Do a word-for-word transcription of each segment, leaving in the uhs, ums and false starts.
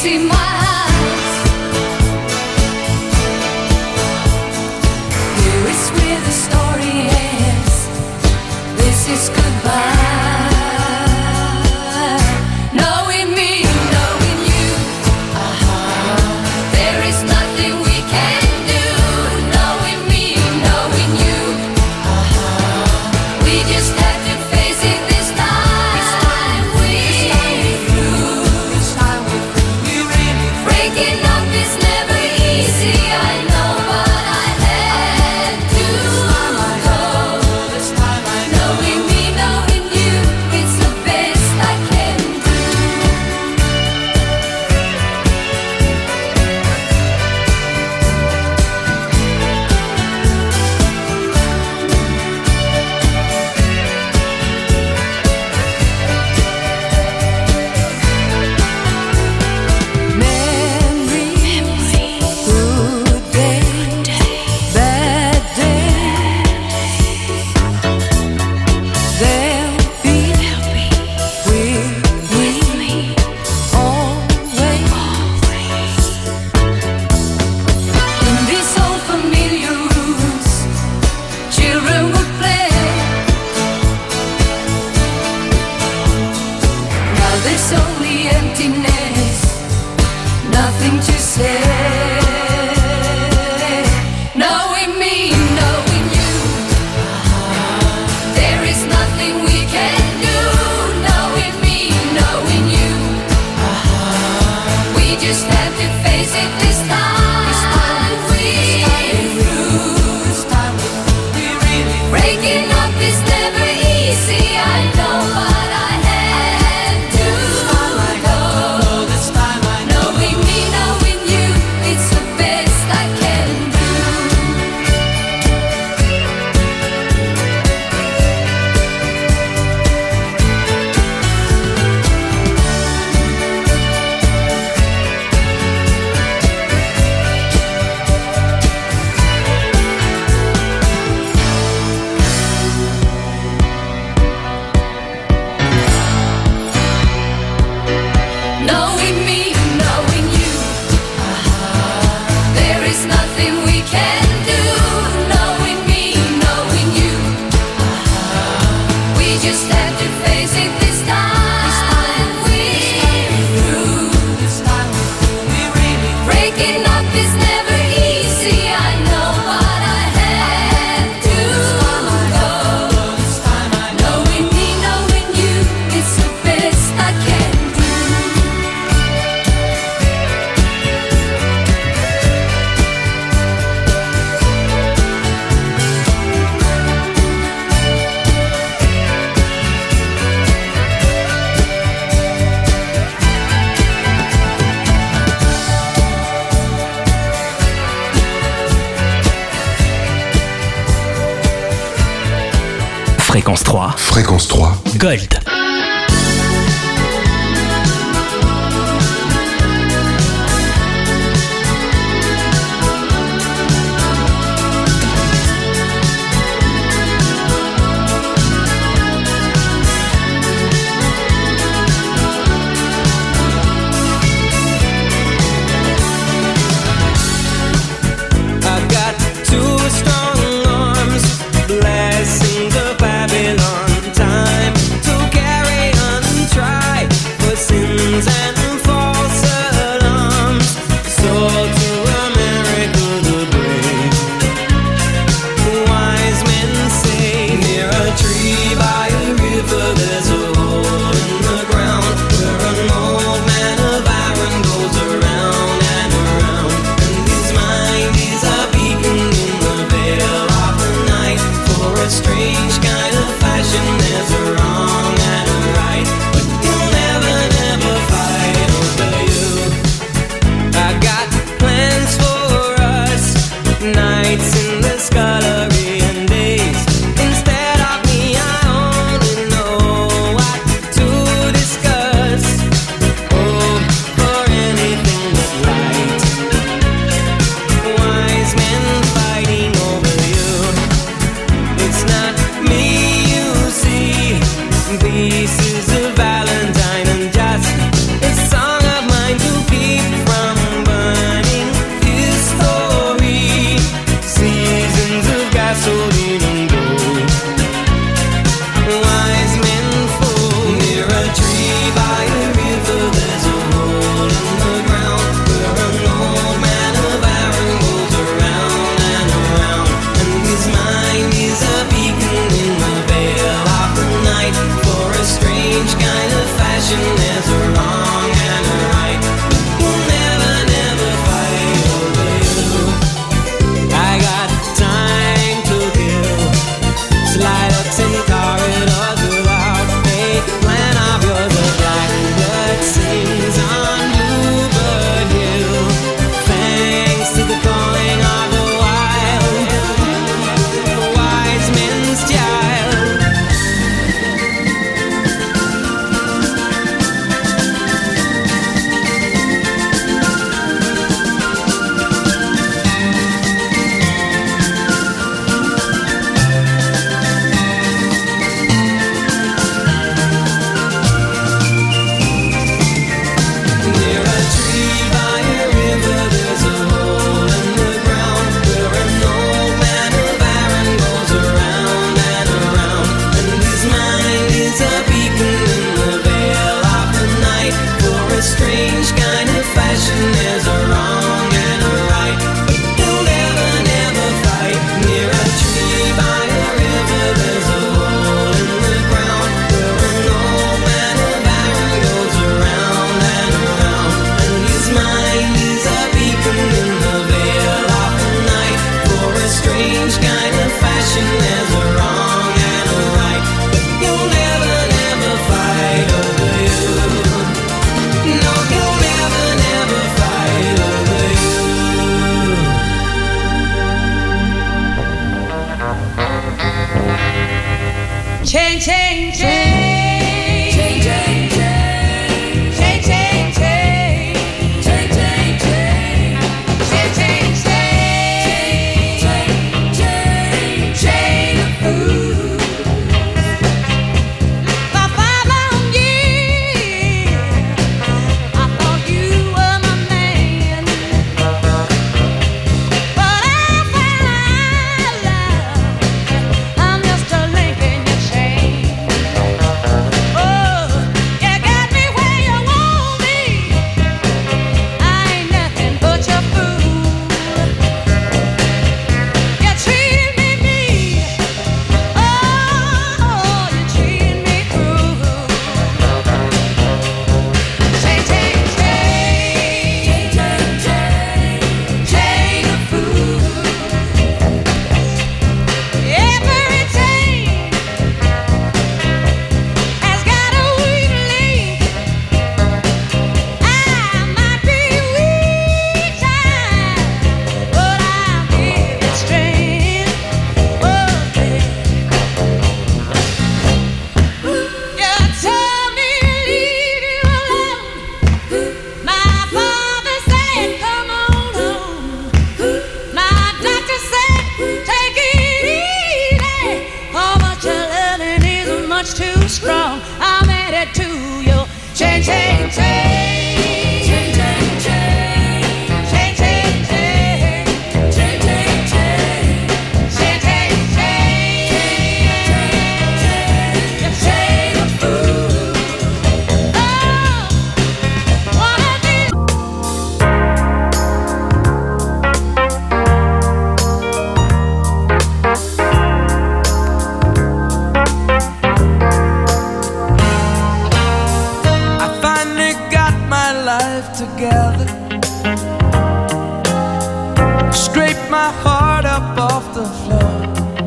see my eyes. Here is where the story ends. This is goodbye. Knowing me, knowing you, uh-huh. There is nothing we can do. Knowing me, knowing you, uh-huh. We just have to face it this time. We through. Breaking up is never easy, I know, but I had to go. Knowing me, knowing you, it's the best I can do. Memories, good day, bad day. They'll be with me always. In these old familiar rooms, children would play. Now there's only emptiness, nothing to say. Knowing me, knowing you, there is nothing we can do. Knowing me, knowing you, we just have to face it this time. We through. Breaking up is never easy, I know, but I had to go. Knowing me, knowing you, it's the best I can do. Knowing me, knowing you, there is nothing we can do. Knowing me, knowing you, we just have to face it this time. We're through. Breaking up is never easy, I know, but I had to go. Knowing me, knowing you, it's the best I can do. Fréquence trois, Fréquence trois. Gold. I got two strong arms, blessings of Babylon. Time to carry on and try for sins and false alarms. So to America the brave, wise men say, near a tree by a river there's a hole in the ground where an old man of iron goes around and around. And his mind is a beacon in the veil of the night. For a strange kind of fashion, there's a wrong and a right, but you'll never, never fight together. Scrape my heart up off the floor.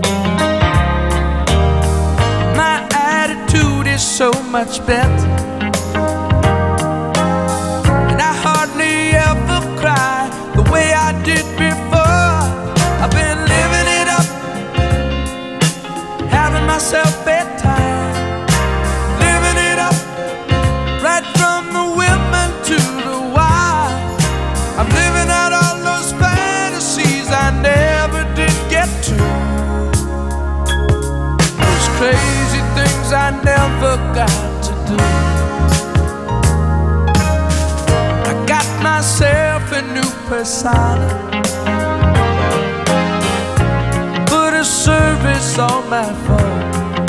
My attitude is so much better, and I hardly ever cry the way I did before. I've been living it up, having myself bedtime, living it up, right from the women to the wild. I'm living out all those fantasies I never did get to, those crazy things I never got to do. I got myself a new persona, put a service on my phone.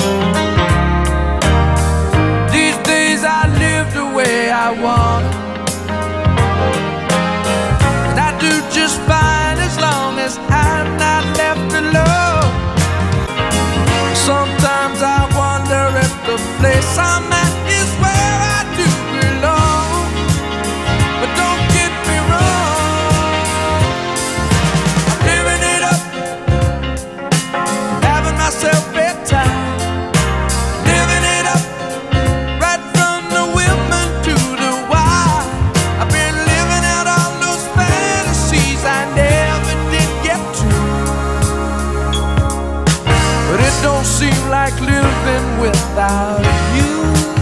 These days I live the way I want, and I do just fine as long as I'm not left alone. Sometimes I wonder if the place I'm at is where I do belong. But don't get me wrong, I'm living it up, having myself bedtime, living it up, right from the women to the wild. I've been living out all those fantasies I never did get to, but it don't seem like living without you.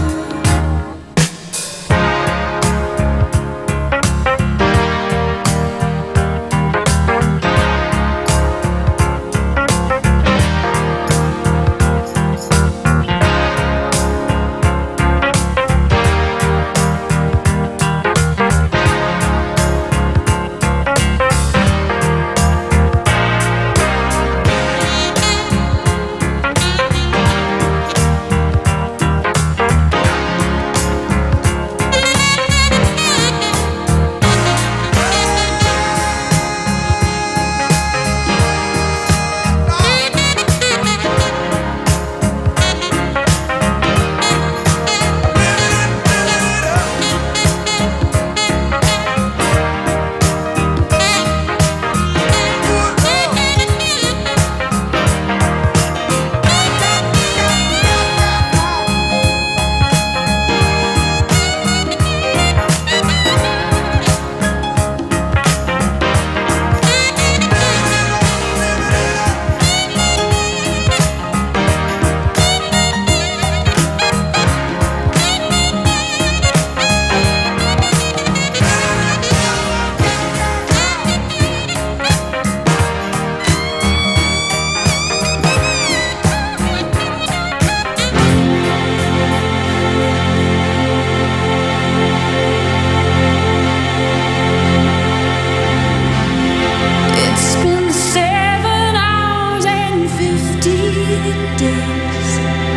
It's been seven hours and fifty days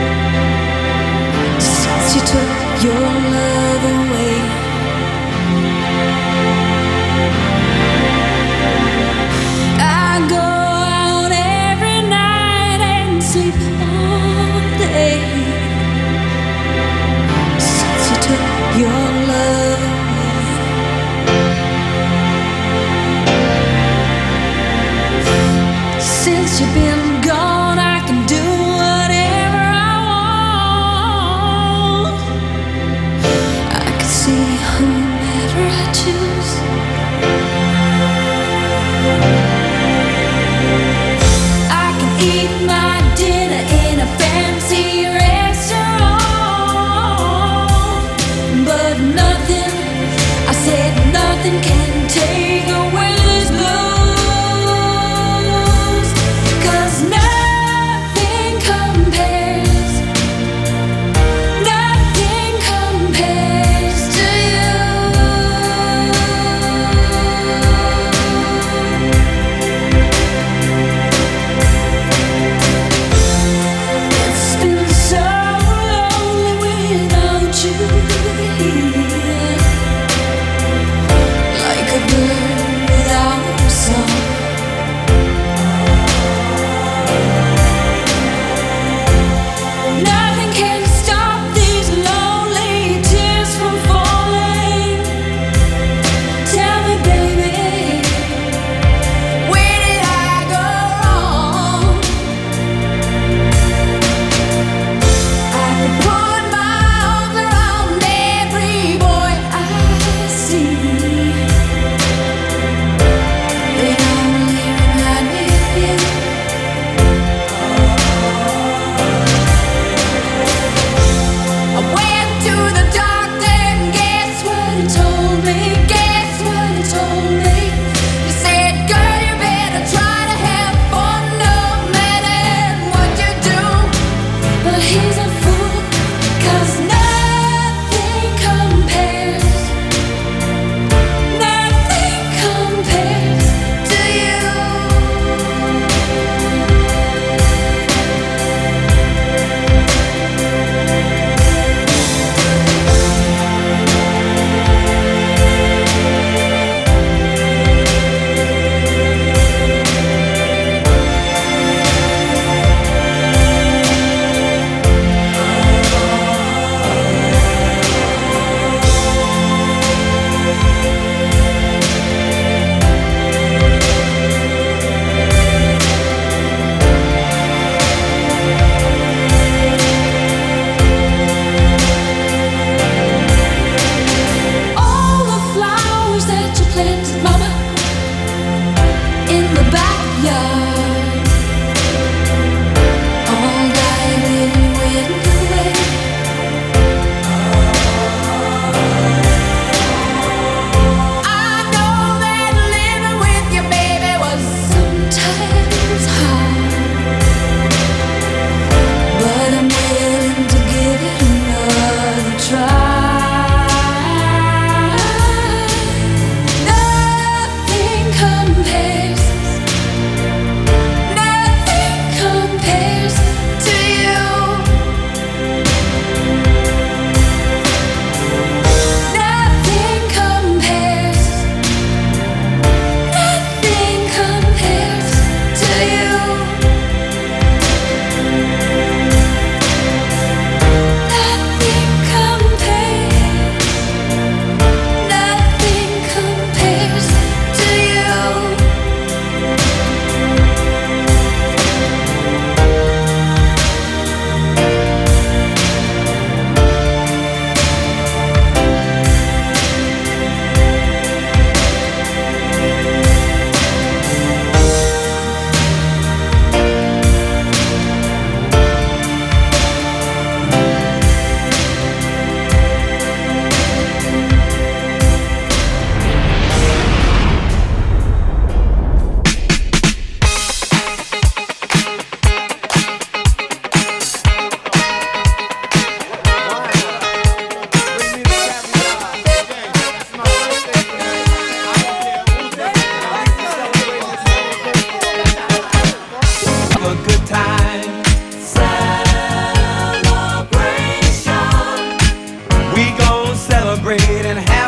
since you took your love away. I go out every night and sleep all day since you took your love away. Since you've been gone, I can do whatever I want. I can see whomever I choose. I can eat my dinner in a fancy restaurant, but nothing, I said nothing can take away this blues. Nothing compares, nothing compares to you.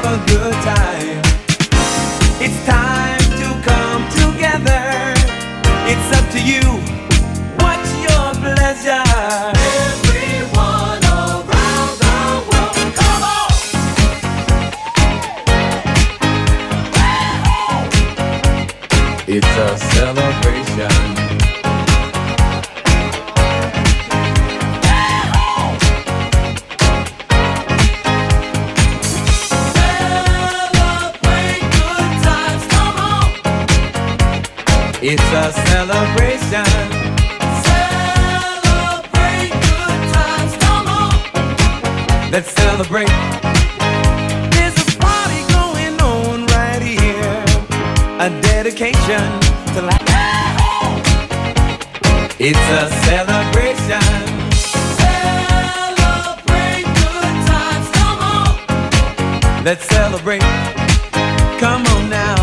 have a good time. It's time to come together. It's up to you. What's your pleasure? Everyone around the world, come on! It's a celebration. It's a celebration. Celebrate good times, come on. Let's celebrate. There's a party going on right here. A dedication to life. It's a celebration. Celebrate good times, come on. Let's celebrate. Come on now.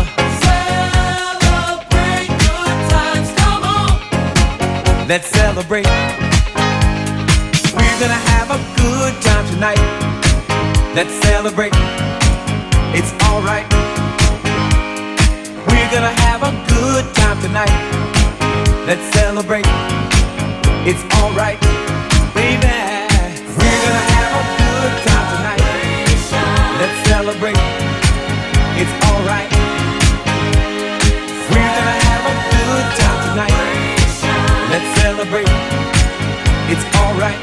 Let's celebrate. We're gonna have a good time tonight. Let's celebrate. It's alright. We're gonna have a good time tonight. Let's celebrate. It's alright, baby. We're gonna have a good time tonight. Let's celebrate. It's alright. We're gonna have a good time tonight. Let's celebrate. It's alright.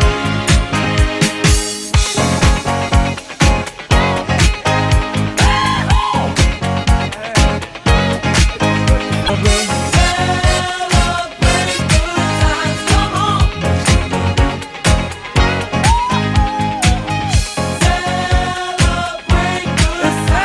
Celebrate good times, come on.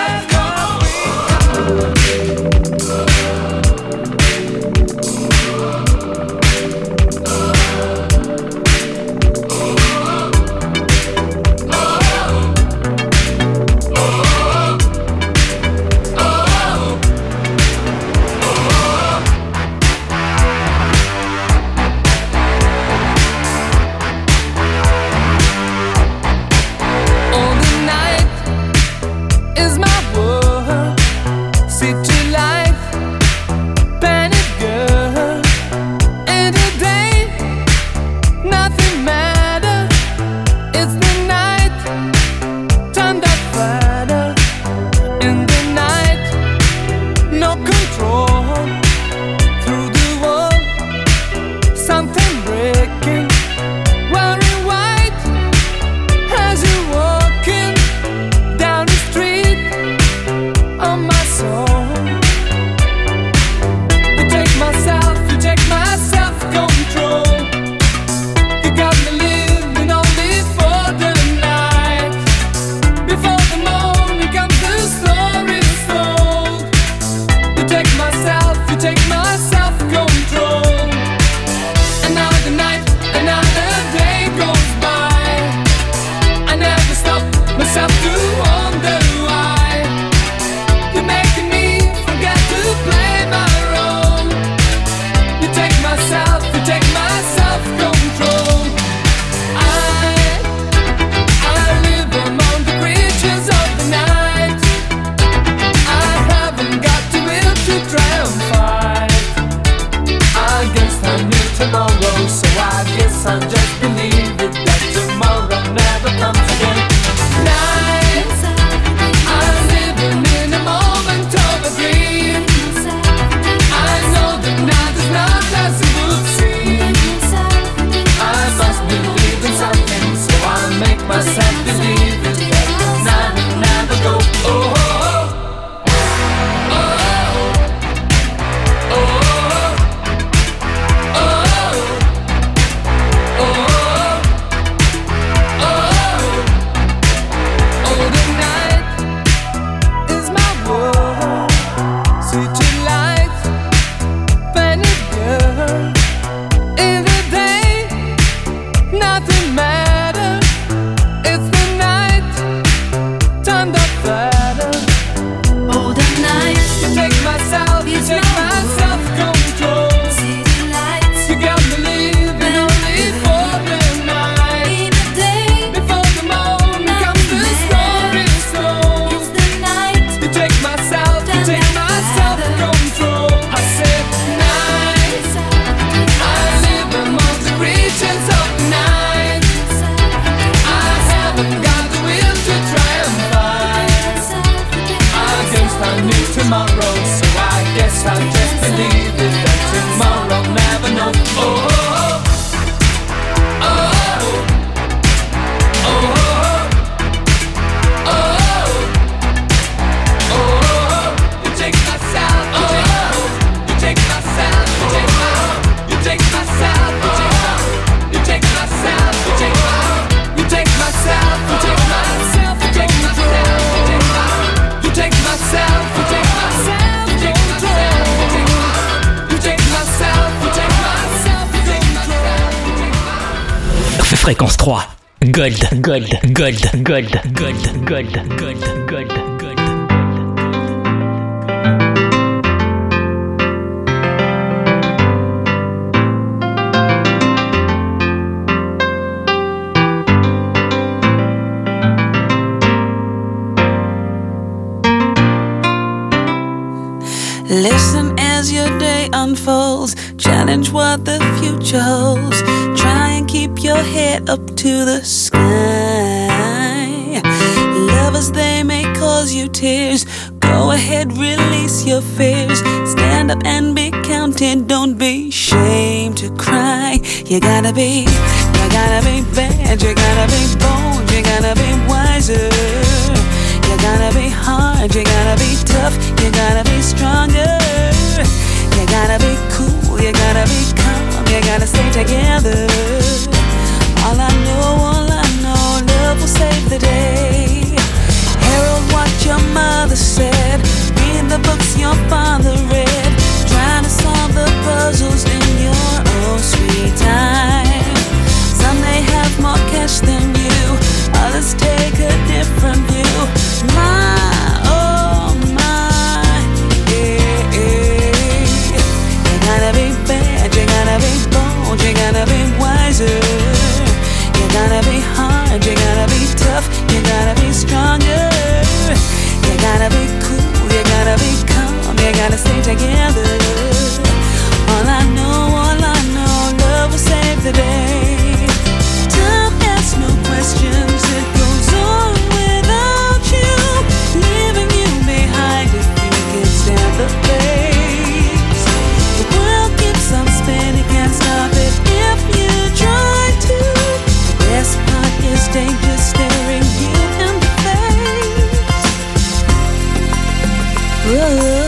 guess I'll just believe it, that tomorrow never knows. Oh, oh, oh, oh, oh, oh, oh. You take my sound, you take my, you take my sound, you take my, you take my sound, you take my, you take my sound, you take my, you take my sound, you take my sound, you take my sound, you take my, you take my sound, you take my sound, you take my sound, you take my, you take my sound, you take my sound, you take my sound, you take my. Fréquence trois. Gold, gold, gold, gold, gold, gold, gold, gold, gold. Listen as your day unfolds. Challenge what the future holds. Try and keep your head up to the sky. Lovers, they may cause you tears. Go ahead, release your fears. Stand up and be counted. Don't be ashamed to cry. You gotta be, you gotta be bad. You gotta be bold. You gotta be wiser. You gotta be hard, you gotta be tough, you gotta be stronger. You gotta be cool, you gotta be calm, you gotta stay together. All I know, all I know, love will save the day. Herald what your mother said, read the books your father read, trying to solve the puzzles in your own sweet time. Some may have more cash than you, others take a different view. My, oh my, yeah, yeah. You gotta be bad, you gotta be bold, you gotta be wiser. You gotta be hard, you gotta be tough, you gotta be stronger. You gotta be cool, you gotta be calm, you gotta stay together. All I know, all I know, love will save the day. Time asks no questions, it goes on without you, leaving you behind if you can stand the pace. The world keeps on spinning, can't stop it if you try to. The best part is danger staring you in the face. Whoa.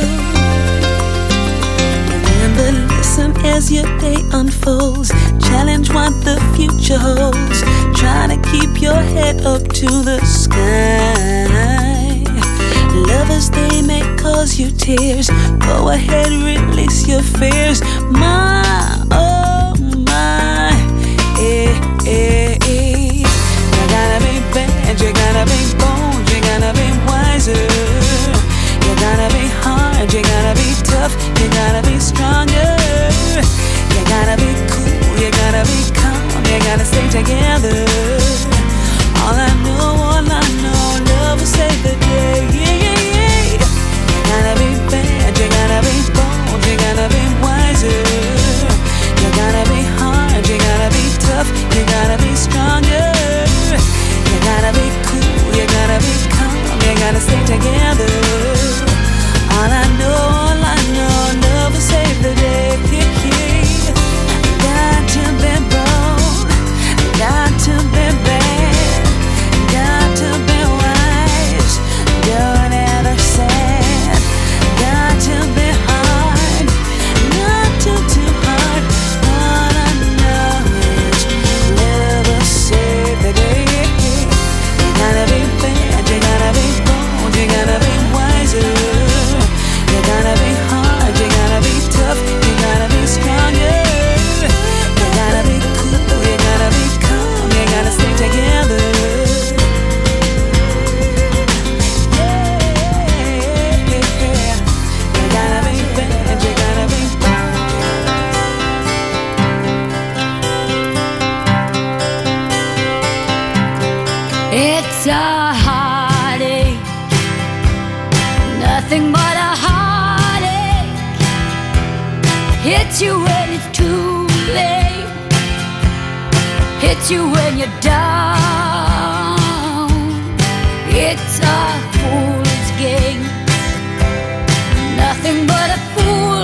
Remember, listen as your day unfolds. Challenge what the future holds. Try to keep your head up to the sky. Lovers, they may cause you tears. Go ahead, release your fears. My, oh my, eh, eh, eh. You gotta be bad, you gotta be bold, you gotta be wiser. You gotta be hard, you gotta be tough, you gotta be stronger. You gotta be cool, you gotta be calm, you gotta stay together. All I know, all I know, love will save the day. Yeah, yeah, yeah. You gotta be bad, you gotta be bold, you gotta be wiser. You gotta be hard, you gotta be tough, you gotta be stronger. You gotta be cool, you gotta be calm, you gotta stay together. All I know, all I know, love will save the day. Yeah, yeah. Got to be bold, got to be bad, got to be wise, don't ever sad. Got to be hard, not too too hard. All I know is love will save the day. You gotta be bad, you gotta be bold, you gotta be wiser. You gotta be hard, you gotta be tough, you gotta be stronger. You gotta be cool, you gotta be calm, you gotta stay together. Yeah, you gotta be bad, you gotta be It's a heartache, nothing but a heartache. Hits you when it's too late, hits you when you're down. It's a fool's game, nothing but a fool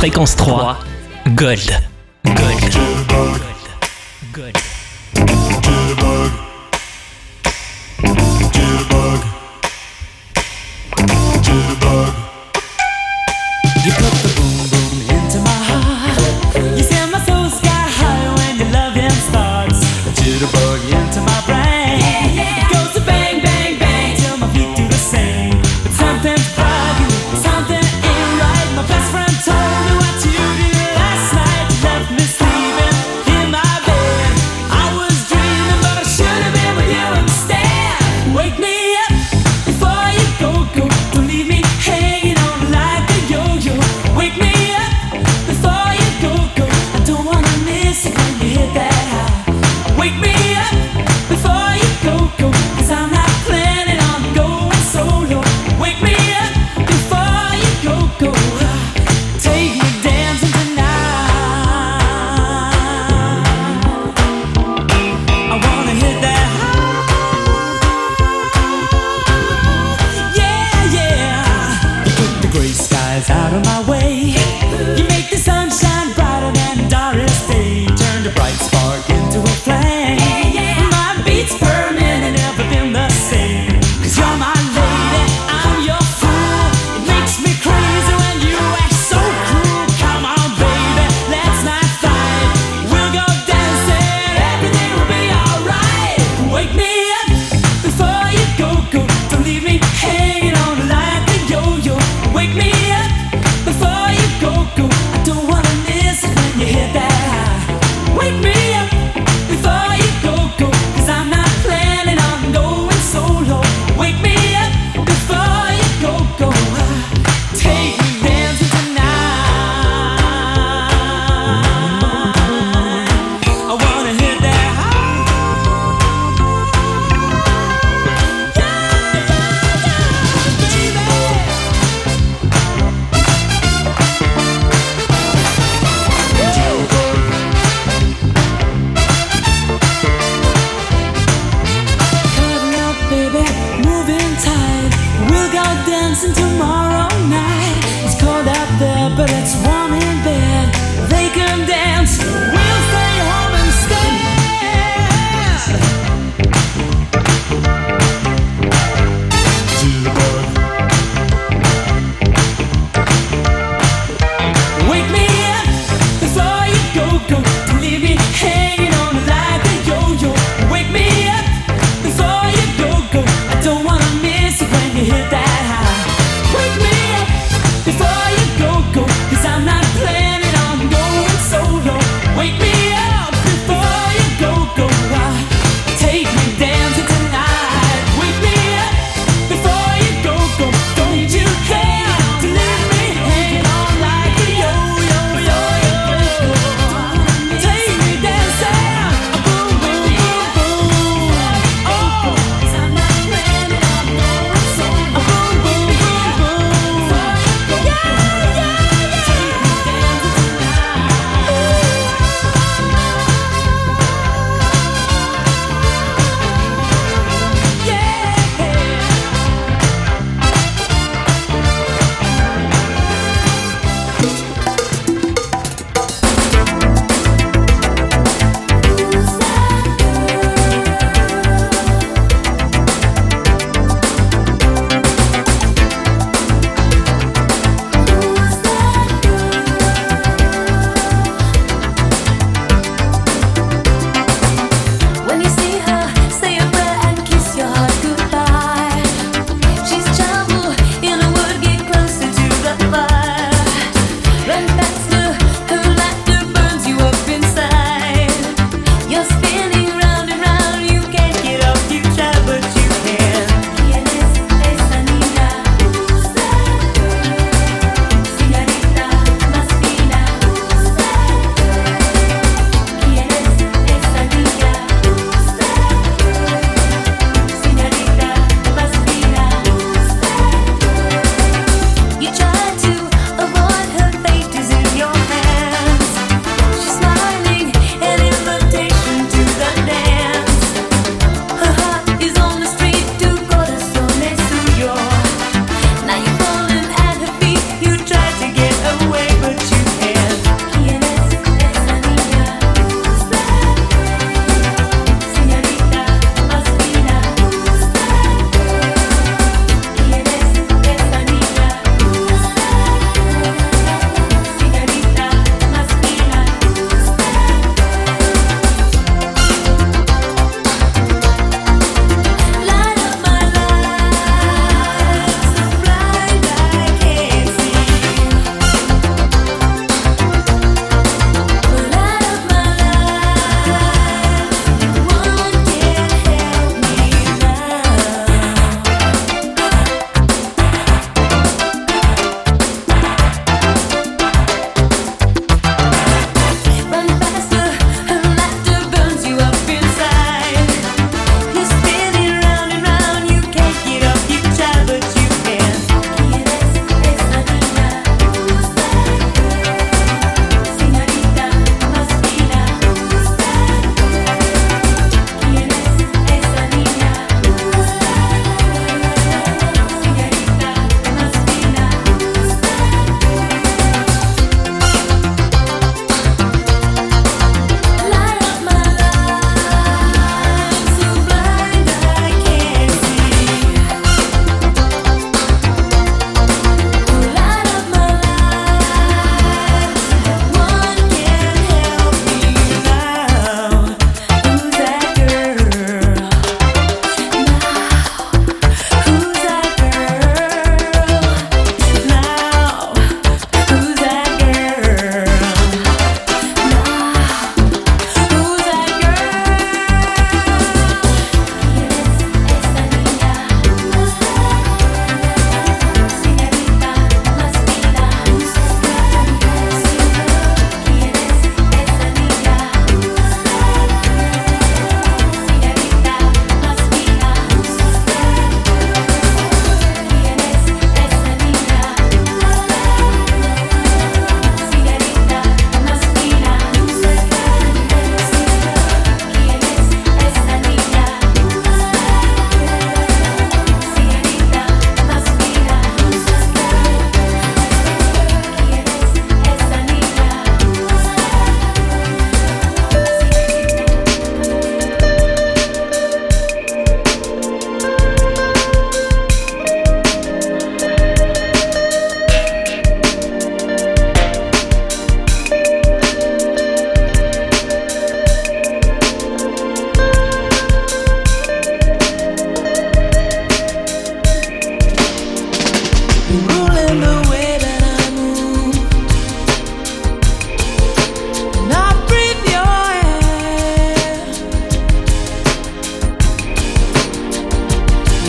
Fréquence trois, Gold. Gold. Gold. Gold. Jitterbug. Jitterbug. Jitterbug. You put the boom boom into my heart. You send my soul sky high when your loving starts. A jitterbug into my brain. It goes to bang bang bang till my feet do the same. But something's bugging, something ain't right. My best friend told me what you did last night. You left me sleeping in my bed. I was dreaming, but I should've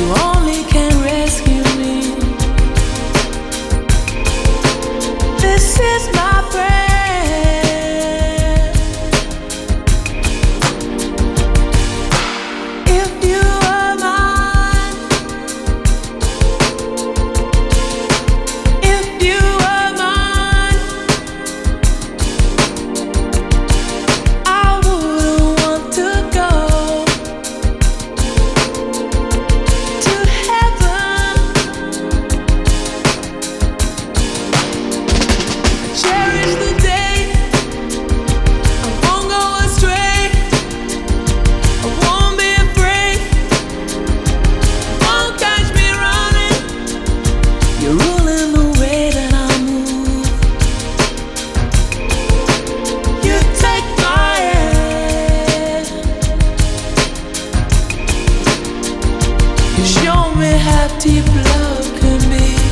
You only can rescue me. This is my prayer. If you are mine, if you are mine, I wouldn't want to go to heaven. Cherish the day. I won't go astray. I won't be afraid. Won't catch me running. You're ruling the way that I move. You take my hand. You show me how deep love can be.